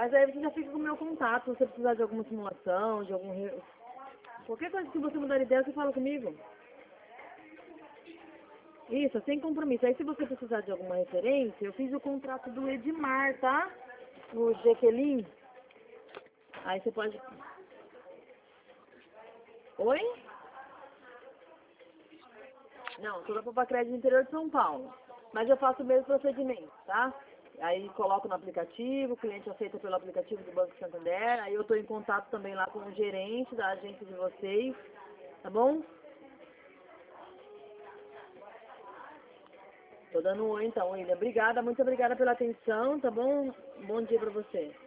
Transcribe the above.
Mas aí você já fica com o meu contato, se você precisar de alguma simulação, de algum... Qualquer coisa que você mudar de ideia, você fala comigo. Isso, sem compromisso. Aí se você precisar de alguma referência, eu fiz o contrato do Edmar, tá? O Jequeline. Aí você pode... Oi? Não, sou da Papacred do interior de São Paulo. Mas eu faço o mesmo procedimento, tá? Aí coloco no aplicativo, o cliente aceita pelo aplicativo do Banco Santander. Aí eu estou em contato também lá com o gerente da agência de vocês, tá bom? Tô dando um oi então, William. Obrigada, muito obrigada pela atenção, tá bom? Bom dia pra você.